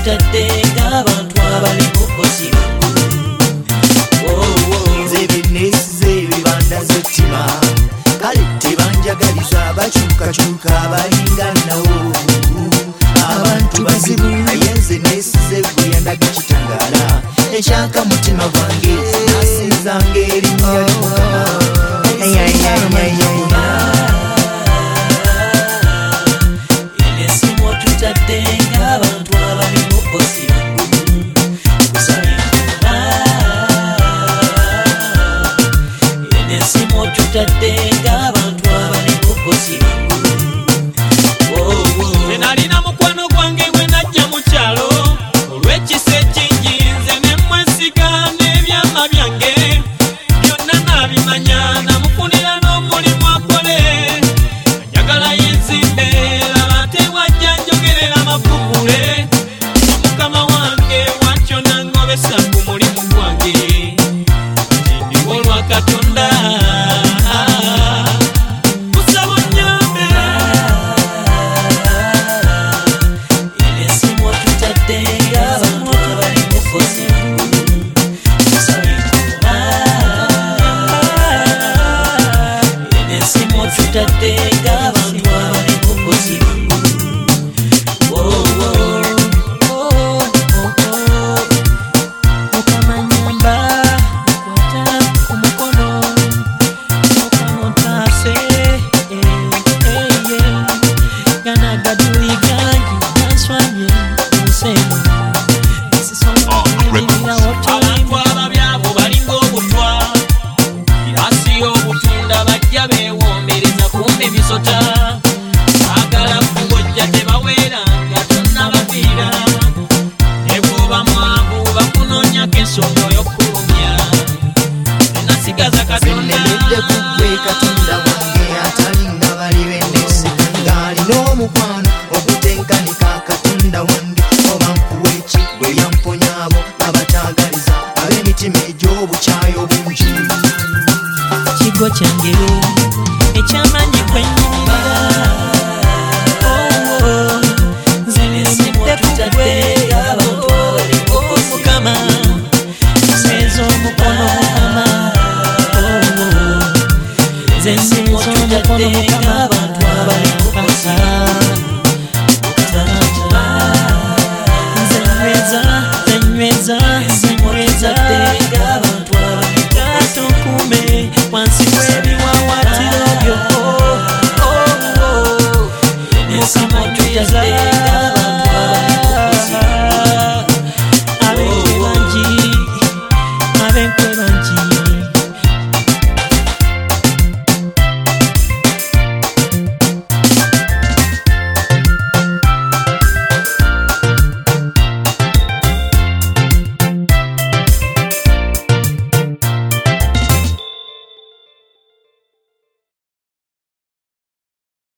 tutadde ng'abantu abali mu kozira nze binesize ebibanda z'ettima kale tebanjagaliza bakyukakyuka abalinga nawo abantu bazibu naye nze nesize gwe yandaga ekitangaala ekyaka mutima gwange nasinzanga erinnya enesimo tutadde ng'abantu abali mu kozira enesimo tutadde ng'abantu abali mu kozira nalina mukwano gwange gwe najja mu kyalo olw'ekisa ekingi nze ne mwesiga n'ebyama byange byonna nabimanya namufunira n'omulimu akole njagala yenzimbe laba tewajja njogerera mafubule mukama wange wakyo nangobesa ku mulimu gwange ndiwo lwa Katonda kusaba onyambe enesimo tutadde ng'abantu abali mu kozira enesimo tutadde ng'abantu abali mu kozira mukama nyamba kwata ku mukono mukama ontaase gana gaduli gangi ganswanye museno abantu ababyabo balinga obutwa irasi y'obutunda bajja beewombereza kumbe bisota agala kugojja tebaweera nga tonnabaviira ne bw'oba mwavu bakunoonyako ensonga y'okulumya enasigaza Katonda zeneredde ku gwe Katonda wange atalinga bali b'ennesi ng'alina omukwano ogutenkanika Katonda wange oba nkuwa eki gwe yamponya abo abataagaliza ab'emitima egy'obukyayi obungi kigo kyange ekyamaanyi kwenyirira nze nesimidde ku gwe Mukama nseeza omukono Mukama nze nseeza omukono Mukama abantu abali mu kozira